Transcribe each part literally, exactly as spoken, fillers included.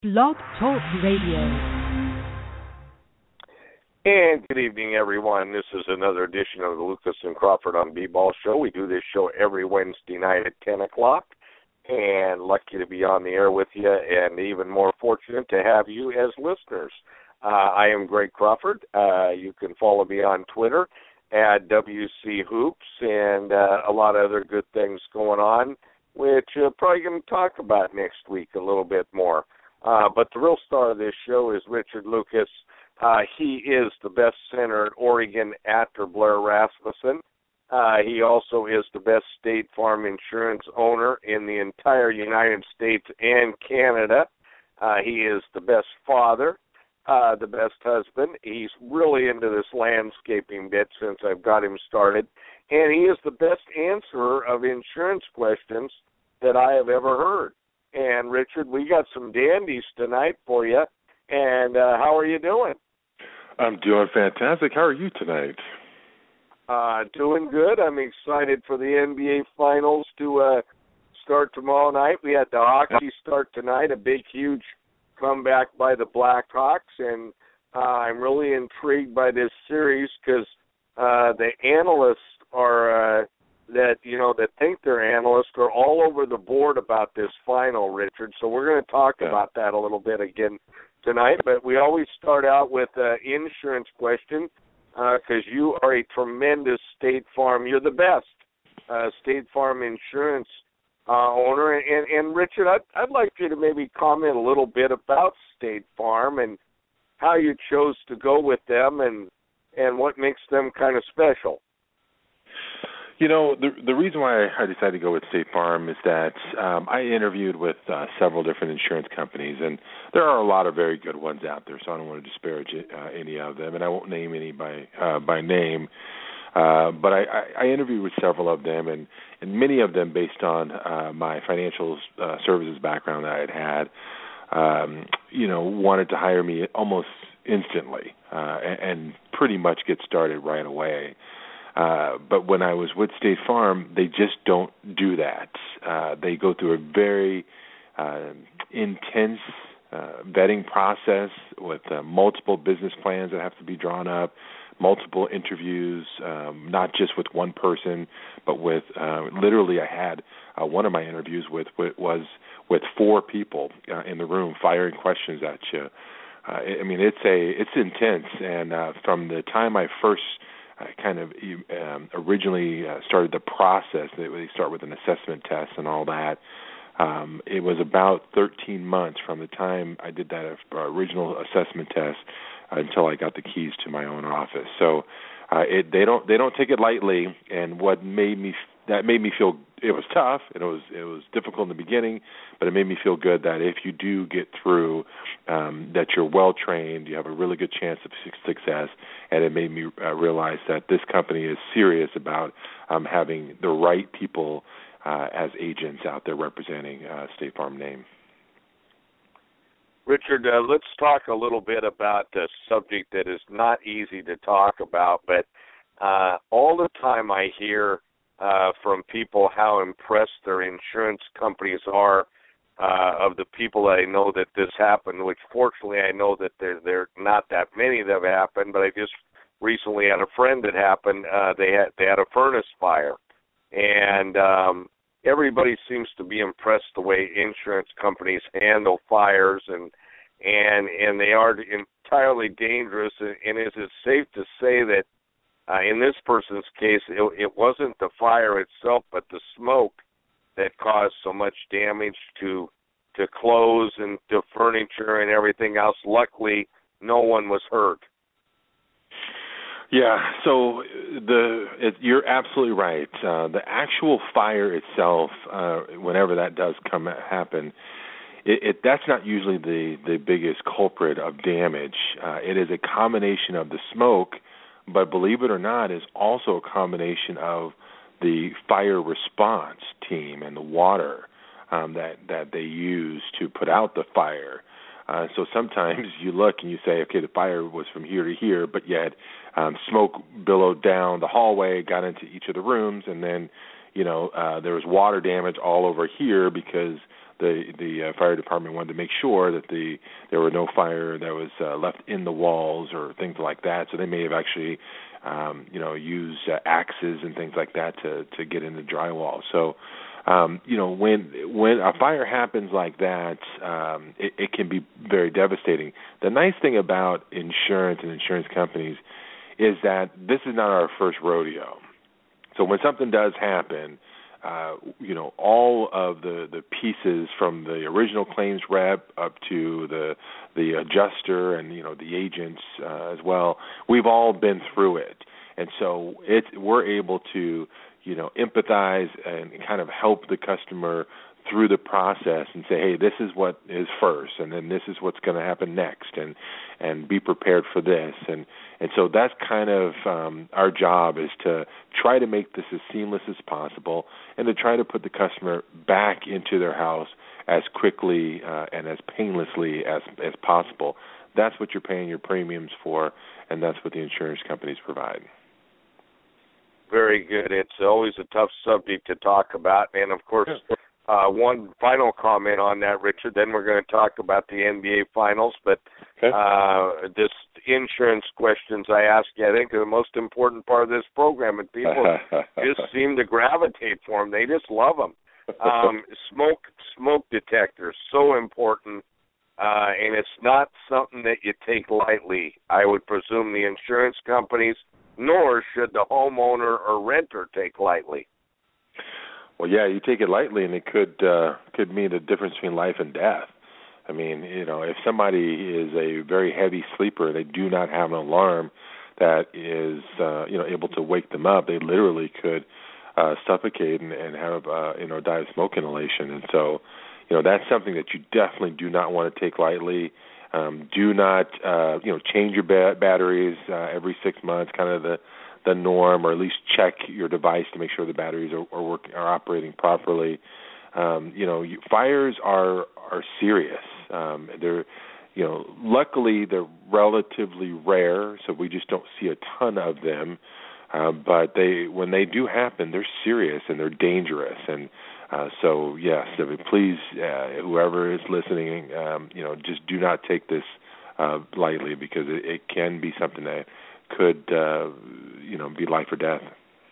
Blog Talk Radio. And good evening, everyone. This is another edition of the Lucas and Crawford on B-Ball Show. We do this show every Wednesday night at ten o'clock, and lucky to be on the air with you, and even more fortunate to have you as listeners. Uh, I am Greg Crawford. Uh, you can follow me on Twitter at W C Hoops, and uh, a lot of other good things going on, which we're probably going to talk about next week a little bit more. Uh, but the real star of this show is Richard Lucas. Uh, he is the best center at Oregon after Blair Rasmussen. Uh, he also is the best State Farm insurance owner in the entire United States and Canada. Uh, he is the best father, uh, the best husband. He's really into this landscaping bit since I've got him started. And he is the best answerer of insurance questions that I have ever heard. And, Richard, we got some dandies tonight for you. And uh, how are you doing? I'm doing fantastic. How are you tonight? Uh, doing good. I'm excited for the N B A Finals to uh, start tomorrow night. We had the hockey start tonight, a big, huge comeback by the Blackhawks. And uh, I'm really intrigued by this series because uh, the analysts are uh, – that, you know, that think they're analysts are all over the board about this final, Richard. So we're going to talk yeah. about that a little bit again tonight. But we always start out with an insurance question because uh, you are a tremendous State Farm. You're the best uh, State Farm insurance uh, owner. And, and Richard, I'd, I'd like you to maybe comment a little bit about State Farm and how you chose to go with them and, and what makes them kind of special. You know, the the reason why I decided to go with State Farm is that um, I interviewed with uh, several different insurance companies, and there are a lot of very good ones out there, so I don't want to disparage uh, any of them, and I won't name any by uh, by name. Uh, but I, I, I interviewed with several of them, and, and many of them based on uh, my financial uh, services background that I had had, um, you know, wanted to hire me almost instantly uh, and, and pretty much get started right away. Uh, but when I was with State Farm, they just don't do that. Uh, they go through a very uh, intense uh, vetting process with uh, multiple business plans that have to be drawn up, multiple interviews, um, not just with one person, but with uh, literally I had uh, one of my interviews with, with was with four people uh, in the room firing questions at you. Uh, I mean, it's a it's intense, and uh, from the time I first I kind of um, originally uh, started the process. They start with an assessment test and all that. Um, it was about thirteen months from the time I did that original assessment test until I got the keys to my own office. So uh, it, they don't they don't take it lightly. And what made me that made me feel it was tough and it was it was difficult in the beginning, but it made me feel good that if you do get through, um, that you're well trained, you have a really good chance of success. And it made me uh, realize that this company is serious about um, having the right people uh, as agents out there representing uh, State Farm name. Richard, uh, let's talk a little bit about a subject that is not easy to talk about, but uh, all the time I hear uh, from people how impressed their insurance companies are uh, of the people that I know that this happened, which fortunately I know that there there are not that many that have happened, but I just recently had a friend that happened. Uh, they had they had a furnace fire, and um, everybody seems to be impressed the way insurance companies handle fires, and and and they are entirely dangerous. And is it safe to say that uh, in this person's case, it, it wasn't the fire itself, but the smoke that caused so much damage to to clothes and to furniture and everything else? Luckily, no one was hurt. Yeah, so the it, you're absolutely right. Uh, the actual fire itself, uh, whenever that does come happen, it, it, that's not usually the, the biggest culprit of damage. Uh, it is a combination of the smoke, but believe it or not, is also a combination of the fire response team and the water um, that that they use to put out the fire. Uh, so sometimes you look and you say, okay, the fire was from here to here, but yet um, smoke billowed down the hallway, got into each of the rooms, and then, you know, uh, there was water damage all over here because the the uh, fire department wanted to make sure that the there were no fire that was uh, left in the walls or things like that. So they may have actually, um, you know, used uh, axes and things like that to to get in the drywall. So, um, you know, when when a fire happens like that, um, it, it can be very devastating. The nice thing about insurance and insurance companies is that this is not our first rodeo. So when something does happen, Uh, you know, all of the, the pieces from the original claims rep up to the the adjuster and, you know, the agents uh, as well, we've all been through it. And so it, we're able to, you know, empathize and kind of help the customer through the process and say, hey, this is what is first, and then this is what's going to happen next, and and be prepared for this. And and so that's kind of um, our job, is to try to make this as seamless as possible and to try to put the customer back into their house as quickly uh, and as painlessly as, as possible. That's what you're paying your premiums for, and that's what the insurance companies provide. Very good. It's always a tough subject to talk about. And, of course, uh, one final comment on that, Richard, then we're going to talk about the N B A Finals. But okay. uh, this insurance questions I ask you, I think, are the most important part of this program, and people just seem to gravitate for them. They just love them. Um, smoke, smoke detectors, so important, uh, and it's not something that you take lightly. I would presume the insurance companies, nor should the homeowner or renter take lightly. Well, yeah, you take it lightly, and it could uh, could mean the difference between life and death. I mean, you know, if somebody is a very heavy sleeper and they do not have an alarm that is, uh, you know, able to wake them up, they literally could uh, suffocate and, and have, uh, you know, die of smoke inhalation. And so, you know, that's something that you definitely do not want to take lightly. Um, do not, uh, you know, change your ba- batteries uh, every six months, kind of the, the norm, or at least check your device to make sure the batteries are are, work, are operating properly. Um, you know, you, fires are are serious. Um, they're, you know, luckily they're relatively rare, so we just don't see a ton of them. Uh, but they, when they do happen, they're serious and they're dangerous. And uh, so, yes, I mean, please, uh, whoever is listening, um, you know, just do not take this uh, lightly, because it, it can be something that could, uh, you know, be life or death.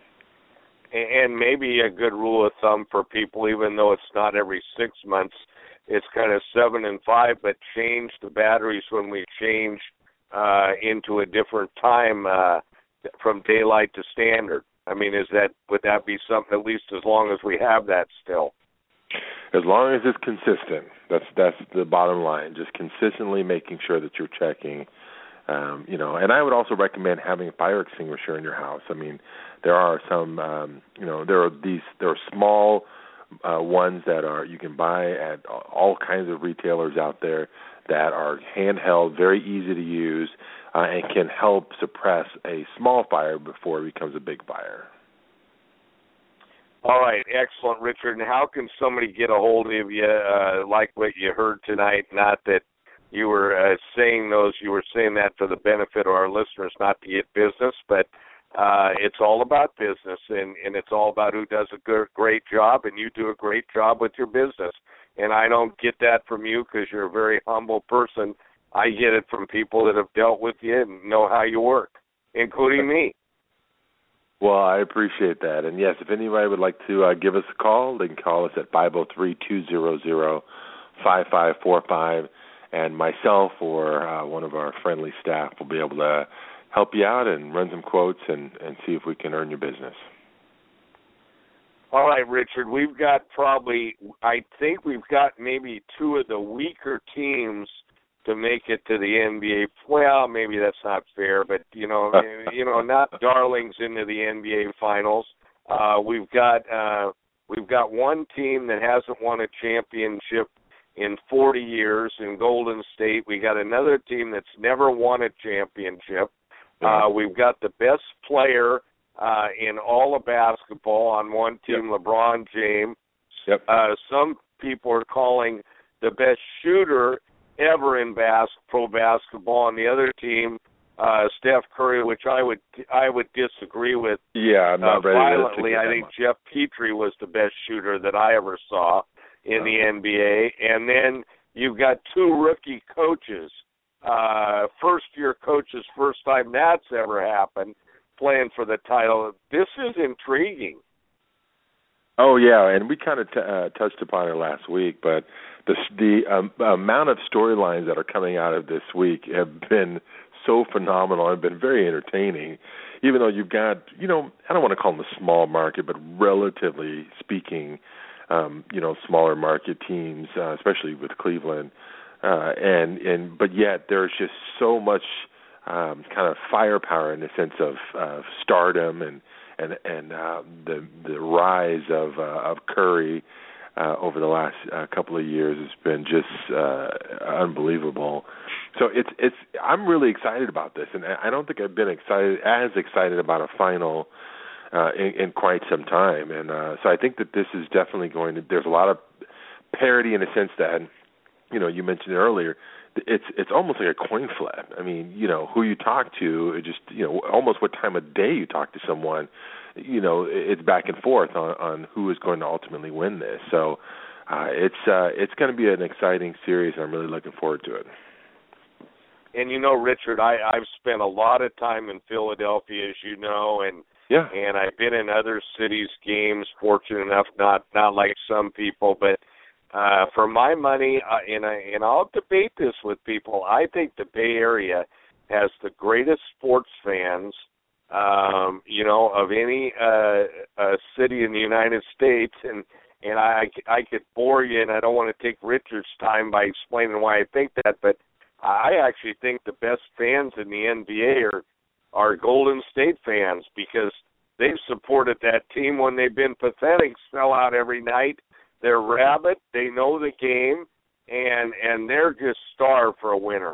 And maybe a good rule of thumb for people, even though it's not every six months, it's kind of seven and five, but change the batteries when we change uh, into a different time uh, from daylight to standard. I mean, is that would that be something, at least as long as we have that still? As long as it's consistent. That's that's the bottom line. Just consistently making sure that you're checking. Um, you know, and I would also recommend having a fire extinguisher in your house. I mean, there are some, um, you know, there are these, there are small uh, ones that are you can buy at all kinds of retailers out there that are handheld, very easy to use, uh, and can help suppress a small fire before it becomes a big fire. All right, excellent, Richard. And how can somebody get a hold of you, uh, like what you heard tonight? Not that you were uh, saying those, you were saying that for the benefit of our listeners, not to get business, but uh, it's all about business, and, and it's all about who does a good, great job, and you do a great job with your business. And I don't get that from you because you're a very humble person. I get it from people that have dealt with you and know how you work, including me. Well, I appreciate that. And, yes, if anybody would like to uh, give us a call, they can call us at five oh three, two hundred, five five four five. And myself or uh, one of our friendly staff will be able to help you out and run some quotes and, and see if we can earn your business. All right, Richard, we've got probably, I think we've got maybe two of the weaker teams to make it to the N B A. Well, maybe that's not fair, but, you know, you know, not darlings into the N B A Finals. Uh, we've got uh, we've got one team that hasn't won a championship in forty years in Golden State. We got another team that's never won a championship. Uh, we've got the best player uh, in all of basketball on one team, yep. LeBron James. Yep. Uh, some people are calling the best shooter ever in bas- pro basketball on the other team, uh, Steph Curry, which I would I would disagree with. Yeah, I'm not uh, ready violently. to I think much. Jeff Petrie was the best shooter that I ever saw. in the N B A, and then you've got two rookie coaches, uh, first-year coaches, first time that's ever happened, playing for the title. This is intriguing. Oh, yeah, and we kind of t- uh, touched upon it last week, but the, the um, amount of storylines that are coming out of this week have been so phenomenal and been very entertaining, even though you've got, you know, I don't want to call them a small market, but relatively speaking, um, you know, smaller market teams, uh, especially with Cleveland, uh, and, and but yet there's just so much um, kind of firepower in the sense of uh, stardom and and and uh, the the rise of uh, of Curry uh, over the last uh, couple of years has been just uh, unbelievable. So it's it's I'm really excited about this, and I don't think I've been excited as excited about a final uh, in, in quite some time. And uh, so I think that this is definitely going to. There's a lot of parity in the sense that, you know, you mentioned it earlier. It's it's almost like a coin flip. I mean, you know, who you talk to, it just, you know, almost what time of day you talk to someone, you know, it's back and forth on, on who is going to ultimately win this. So uh, it's uh, it's going to be an exciting series, and I'm really looking forward to it. And you know, Richard, I, I've spent a lot of time in Philadelphia, as you know, and yeah, and I've been in other cities' games. Fortunate enough, not not like some people, but. Uh, for my money, uh, and, I, and I'll debate this with people, I think the Bay Area has the greatest sports fans, um, you know, of any uh, uh, city in the United States. And, and I, I could bore you, and I don't want to take Richard's time by explaining why I think that, but I actually think the best fans in the N B A are, are Golden State fans, because they've supported that team when they've been pathetic, sell out every night. They're rabid. They know the game, and and they're just starved for a winner.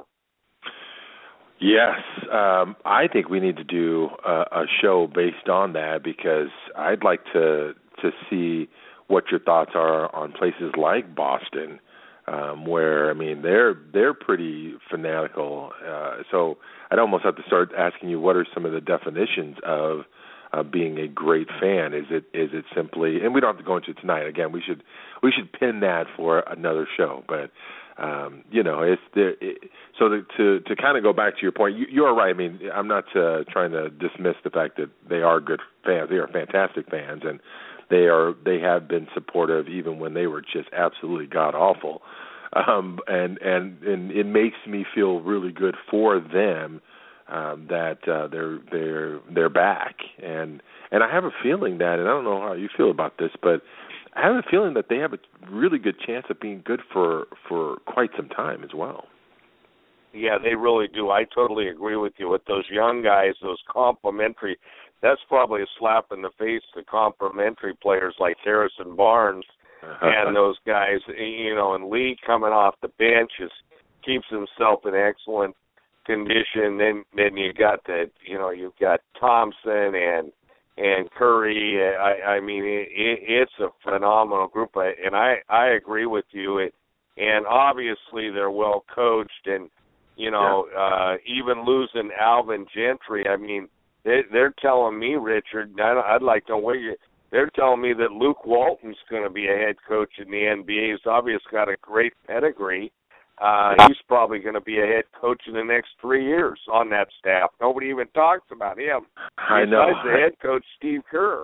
Yes, um, I think we need to do a, a show based on that, because I'd like to to see what your thoughts are on places like Boston, um, where I mean they're they're pretty fanatical. Uh, so I'd almost have to start asking you, what are some of the definitions of Uh, being a great fan? Is it is it simply, and we don't have to go into it tonight. Again, we should we should pin that for another show. But um, you know, it's there. It, so to, to to kind of go back to your point, you, you are right. I mean, I'm not uh, trying to dismiss the fact that they are good fans. They are fantastic fans, and they are they have been supportive even when they were just absolutely god awful. Um, and and and it makes me feel really good for them. Um, that uh, they're they're they're back, and and I have a feeling that, and I don't know how you feel about this, but I have a feeling that they have a really good chance of being good for for quite some time as well. Yeah, they really do. I totally agree with you. With those young guys, those complimentary, that's probably a slap in the face to complimentary players like Harrison Barnes and those guys. You know, and Lee coming off the bench is, keeps himself in excellent condition. Then then you got the you know you've got Thompson and and Curry. I, I mean it, it, it's a phenomenal group, and I, I agree with you. It, and obviously they're well coached, and you know yeah. uh, even losing Alvin Gentry. I mean they, they're telling me, Richard. I'd like to know what you. They're telling me that Luke Walton's going to be a head coach in the N B A. He's obviously got a great pedigree. Uh, he's probably going to be a head coach in the next three years on that staff. Nobody even talks about him. I know. Besides the head coach, Steve Kerr.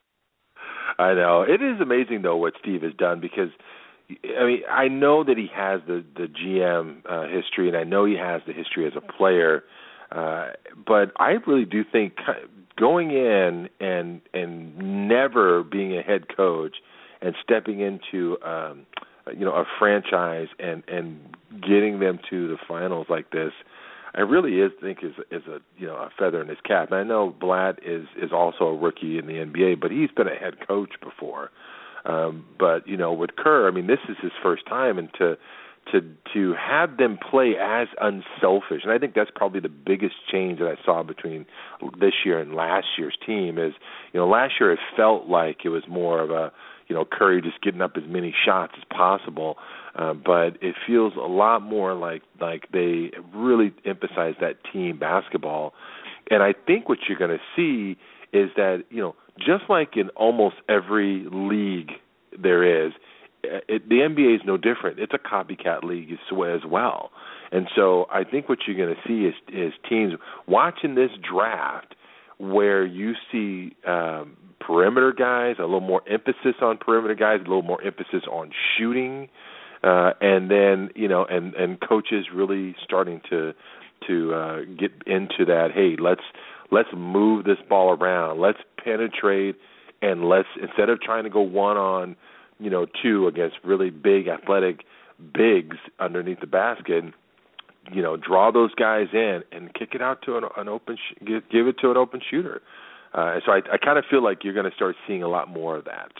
I know. It is amazing, though, what Steve has done, because, I mean, I know that he has the, the G M uh, history, and I know he has the history as a player, uh, but I really do think going in and and never being a head coach and stepping into um, – you know, a franchise and, and getting them to the finals like this, I really is think is is a you know a feather in his cap. And I know Blatt is is also a rookie in the N B A, but he's been a head coach before. Um, but you know, with Kerr, I mean, this is his first time, and to to to have them play as unselfish, and I think that's probably the biggest change that I saw between this year and last year's team is, you know, last year it felt like it was more of a you know, Curry just getting up as many shots as possible, uh, but it feels a lot more like like they really emphasize that team basketball. And I think what you're going to see is that, you know, just like in almost every league there is, it, the N B A is no different. It's a copycat league as, as well. And so I think what you're going to see is, is teams watching this draft where you see um, perimeter guys, a little more emphasis on perimeter guys, a little more emphasis on shooting, uh, and then, you know, and, and coaches really starting to to uh, get into that, hey, let's let's move this ball around, let's penetrate, and let's, instead of trying to go one on, you know, two against really big athletic bigs underneath the basket, you know, draw those guys in and kick it out to an, an open, sh- give, give it to an open shooter. Uh, so I, I kind of feel like you're going to start seeing a lot more of that.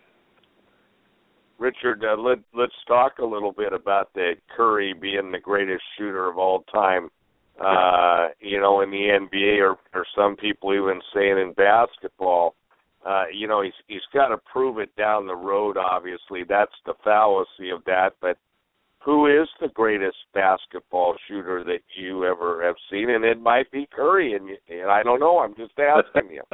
Richard, uh, let, let's talk a little bit about that Curry being the greatest shooter of all time. Uh, you know, in the N B A, or, or some people even saying in basketball. Uh, you know, he's he's got to prove it down the road, obviously. That's the fallacy of that. But who is the greatest basketball shooter that you ever have seen? And it might be Curry, and, and I don't know. I'm just asking you.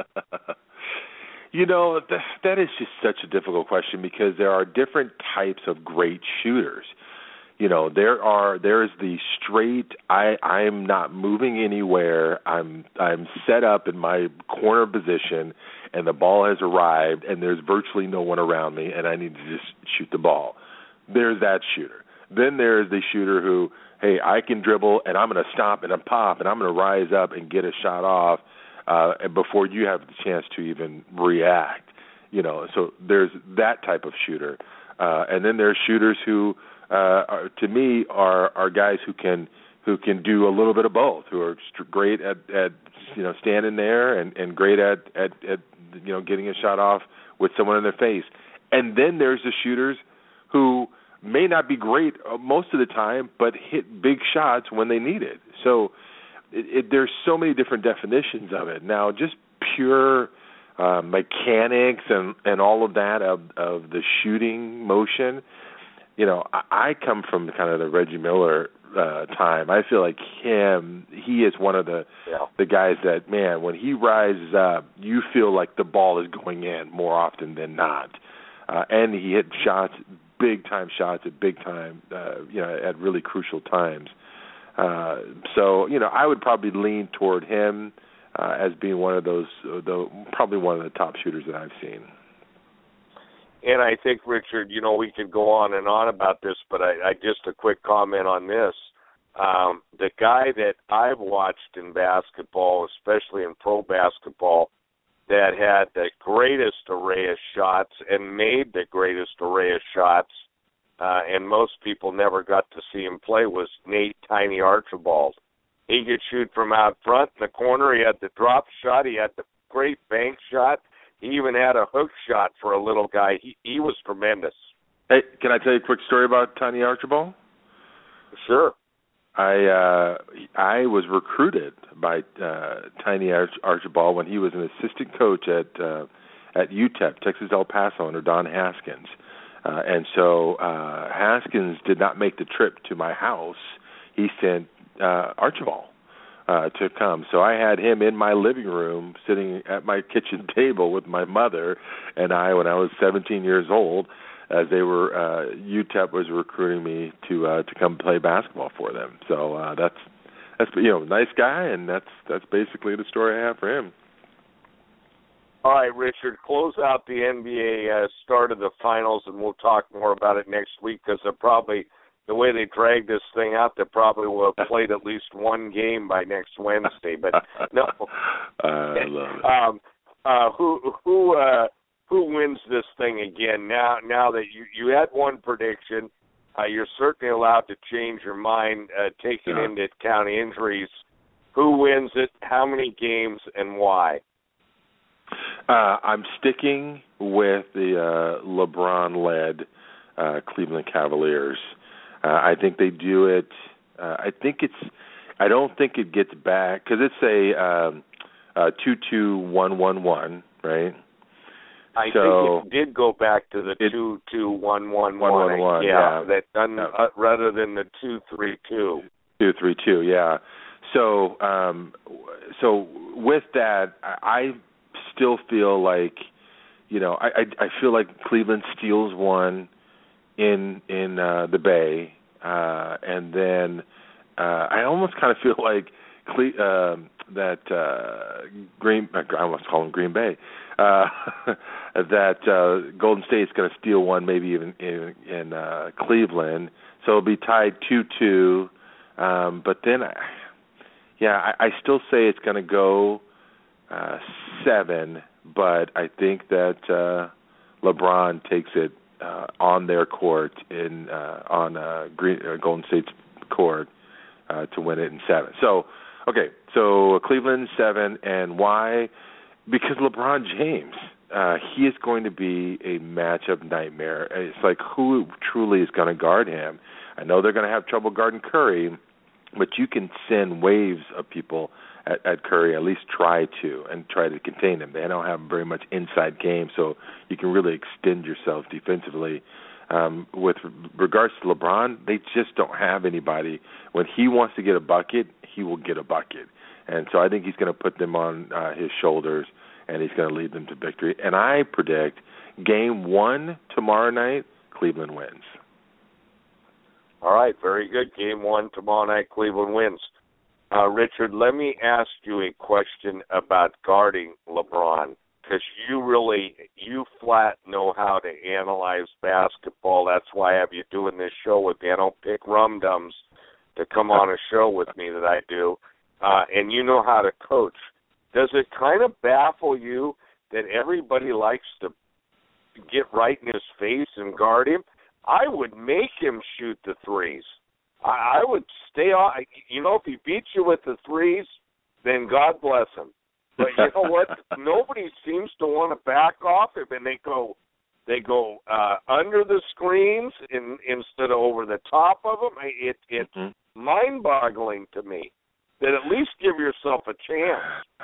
You know, that, that is just such a difficult question because there are different types of great shooters. You know, there are there is the straight, I I'm not moving anywhere. I'm I'm set up in my corner position, and the ball has arrived, and there's virtually no one around me, and I need to just shoot the ball. There's that shooter. Then there's the shooter who, hey, I can dribble, and I'm going to stop and I'm pop, and I'm going to rise up and get a shot off uh, before you have the chance to even react. You know, so there's that type of shooter, uh, and then there's shooters who. Uh, are, to me, are are guys who can who can do a little bit of both, who are st- great at, at you know standing there and, and great at, at, at you know getting a shot off with someone in their face. And then there's the shooters who may not be great most of the time, but hit big shots when they need it. So it, it, there's so many different definitions of it. Now, just pure uh, mechanics and, and all of that of, of the shooting motion. You know, I come from kind of the Reggie Miller uh, time. I feel like him, he is one of the yeah. the guys that, man, when he rises up, you feel like the ball is going in more often than not. Uh, and he hit shots, big-time shots at big time, uh, you know, at really crucial times. Uh, so, you know, I would probably lean toward him uh, as being one of those, uh, the, probably one of the top shooters that I've seen. And I think, Richard, you know, we could go on and on about this, but I, I just a quick comment on this. Um, the guy that I've watched in basketball, especially in pro basketball, that had the greatest array of shots and made the greatest array of shots, uh, and most people never got to see him play, was Nate Tiny Archibald. He could shoot from out front in the corner. He had the drop shot. He had the great bank shot. He even had a hook shot for a little guy. He he was tremendous. Hey, can I tell you a quick story about Tiny Archibald? Sure. I uh, I was recruited by uh, Tiny Arch- Archibald when he was an assistant coach at uh, at U T E P, Texas El Paso, under Don Haskins. Uh, and so uh, Haskins did not make the trip to my house. He sent uh, Archibald. Uh, to come. So I had him in my living room sitting at my kitchen table with my mother and I when I was seventeen years old as they were, uh, U T E P was recruiting me to uh, to come play basketball for them. So uh, that's, that's you know, nice guy, and that's that's basically the story I have for him. All right, Richard, close out the N B A uh, start of the finals, and we'll talk more about it next week because they're probably – the way they drag this thing out, they probably will have played at least one game by next Wednesday. But no, I love it. Um, uh, who who uh, who wins this thing again? Now, now that you, you had one prediction, uh, you're certainly allowed to change your mind, uh, taking yeah. into account injuries. Who wins it? How many games and why? Uh, I'm sticking with the uh, LeBron-led uh, Cleveland Cavaliers. Uh, I think they do it. Uh, I think it's. I don't think it gets back because it's a um, uh, two two one one one, right? I so think it did go back to the it, two two one one one one one. Yeah, yeah. that done, uh, rather than the two three two. Two three two. Yeah. So um, so with that, I still feel like, you know, I I, I feel like Cleveland steals one. in in uh, the Bay, uh, and then uh, I almost kind of feel like Cle- uh, that uh, Green. I almost call them Green Bay. Uh, that uh, Golden State's going to steal one, maybe even in, in uh, Cleveland. So it'll be tied two two. Um, but then, I, yeah, I, I still say it's going to go uh, seven. But I think that uh, LeBron takes it uh, on their court in uh, on uh, Green, uh, Golden State's court uh, to win it in seven. So, okay, so Cleveland seven, and why? Because LeBron James, uh, he is going to be a matchup nightmare. It's like, who truly is going to guard him? I know they're going to have trouble guarding Curry, but you can send waves of people at, at Curry, at least try to, and try to contain him. They don't have very much inside game, so you can really extend yourself defensively. Um, with regards to LeBron, they just don't have anybody. When he wants to get a bucket, he will get a bucket. And so I think he's going to put them on uh, his shoulders, and he's going to lead them to victory. And I predict game one tomorrow night, Cleveland wins. All right, very good. Game one tomorrow night, Cleveland wins. Uh, Richard, let me ask you a question about guarding LeBron, because you really, you flat know how to analyze basketball. That's why I have you doing this show with me. I don't pick rum-dums to come on a show with me that I do, uh, and you know how to coach. Does it kind of baffle you that everybody likes to get right in his face and guard him? I would make him shoot the threes. I, I would stay on. You know, if he beats you with the threes, then God bless him. But you know what? Nobody seems to want to back off him, and they go, they go uh, under the screens in, instead of over the top of them. It, it's mm-hmm. mind-boggling to me. That at least give yourself a chance.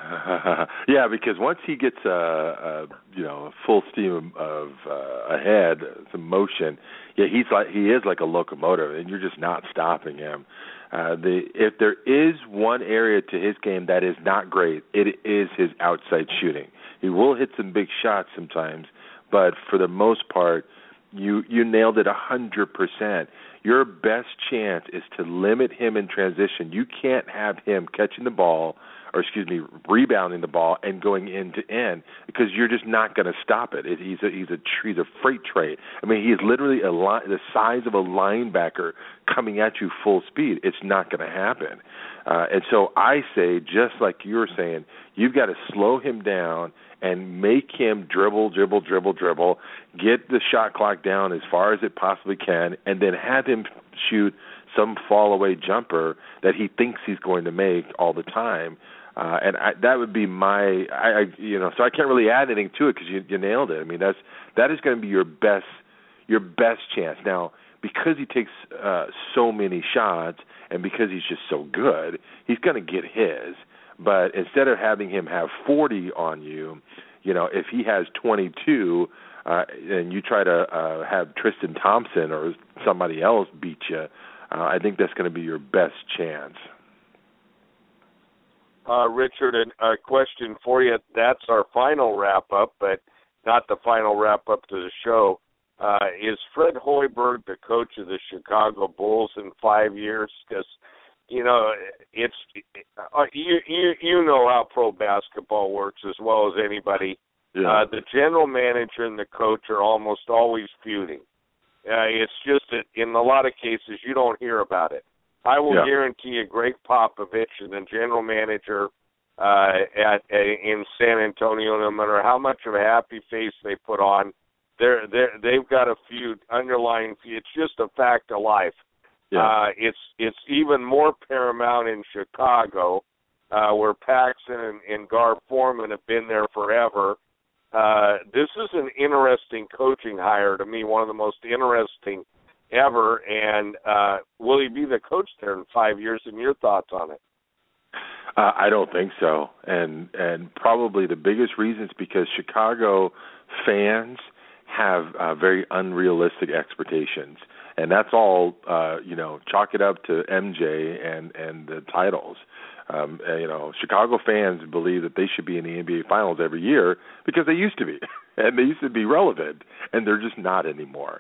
Uh, yeah, because once he gets uh, uh, you know full steam of uh, ahead, some motion, yeah, he's like he is like a locomotive, and you're just not stopping him. Uh, the if there is one area to his game that is not great, it is his outside shooting. He will hit some big shots sometimes, but for the most part, you you nailed it a hundred percent. Your best chance is to limit him in transition. You can't have him catching the ball, or excuse me, rebounding the ball and going end to end, because you're just not going to stop it. it he's a he's a he's a freight train. I mean, he is literally a line, the size of a linebacker coming at you full speed. It's not going to happen. Uh, and so I say, just like you were saying, you've got to slow him down and make him dribble, dribble, dribble, dribble, get the shot clock down as far as it possibly can, and then have him shoot some fall-away jumper that he thinks he's going to make all the time. Uh, and I, that would be my, I, I, you know, so I can't really add anything to it because you, you nailed it. I mean, that's that is going to be your best, your best chance. Now, because he takes uh, so many shots and because he's just so good, he's going to get his. But instead of having him have forty on you, you know, if he has twenty-two uh, and you try to uh, have Tristan Thompson or somebody else beat you, uh, I think that's going to be your best chance. Uh, Richard, a question for you. That's our final wrap-up, but not the final wrap-up to the show. Uh, is Fred Hoiberg the coach of the Chicago Bulls in five years? Because you know, it's uh, you, you you know how pro basketball works as well as anybody. Yeah. Uh, the general manager and the coach are almost always feuding. Uh, it's just that in a lot of cases you don't hear about it. I will yeah. guarantee you, Greg Popovich and the general manager uh, at uh, in San Antonio, no matter how much of a happy face they put on, they're they they've got a feud, underlying feud. It's just a fact of life. Yeah. Uh, it's it's even more paramount in Chicago, uh, where Paxson and, and Gar Forman have been there forever. Uh, this is an interesting coaching hire to me, one of the most interesting ever. And uh, will he be the coach there in five years? And your thoughts on it? Uh, I don't think so, and and probably the biggest reason is because Chicago fans have uh, very unrealistic expectations. And that's all, uh, you know, chalk it up to M J and, and the titles. Um, and, you know, Chicago fans believe that they should be in the N B A Finals every year because they used to be, and they used to be relevant, and they're just not anymore.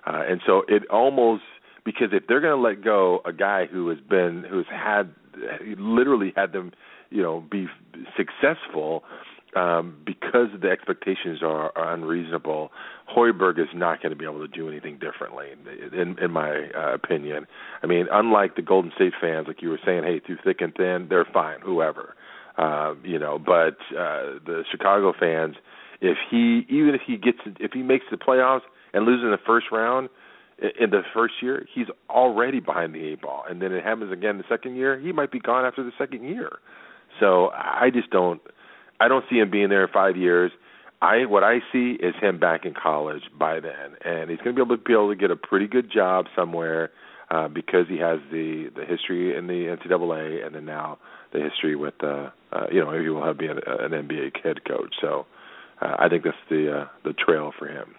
Uh, and so it almost, because if they're going to let go a guy who has been, who's had, literally had them, you know, be successful, um, because the expectations are, are unreasonable, Hoiberg is not going to be able to do anything differently, in, in my uh, opinion. I mean, unlike the Golden State fans, like you were saying, hey, through thick and thin, they're fine, whoever, uh, you know. But uh, the Chicago fans, if he, even if he gets, if he makes the playoffs and loses in the first round, in the first year, he's already behind the eight ball. And then it happens again the second year, he might be gone after the second year. So I just don't, I don't see him being there in five years. I what I see is him back in college by then, and he's going to be able to be able to get a pretty good job somewhere uh, because he has the, the history in the N C double A, and then now the history with uh, uh, you know, he will have been an N B A head coach. So uh, I think that's the uh, the trail for him.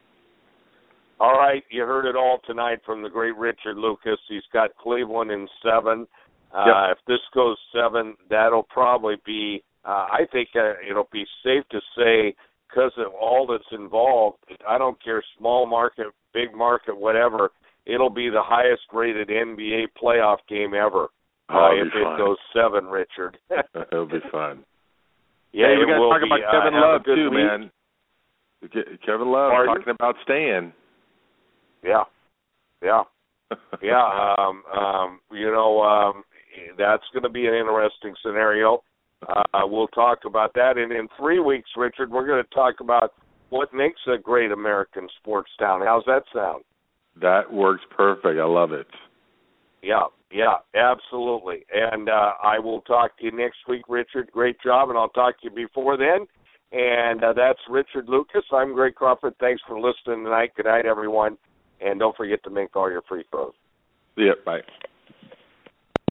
All right, you heard it all tonight from the great Richard Lucas. He's got Cleveland in seven. Uh, yep. If this goes seven, that'll probably be. Uh, I think uh, it'll be safe to say, because of all that's involved, I don't care, small market, big market, whatever, it'll be the highest-rated N B A playoff game ever. Oh, uh, if fun. it goes seven, Richard. It'll be fun. Yeah, hey, we got to talk be, about Kevin uh, Love, too, week. man. Kevin Love Pardon? talking about staying. Yeah, yeah, yeah. Um, um, you know, um, that's going to be an interesting scenario. Uh, we'll talk about that. And in three weeks, Richard, we're going to talk about what makes a great American sports town. How's that sound? That works perfect. I love it. Yeah, yeah, absolutely. And uh, I will talk to you next week, Richard. Great job, and I'll talk to you before then. And uh, that's Richard Lucas. I'm Greg Crawford. Thanks for listening tonight. Good night, everyone. And don't forget to make all your free throws. Yeah, bye.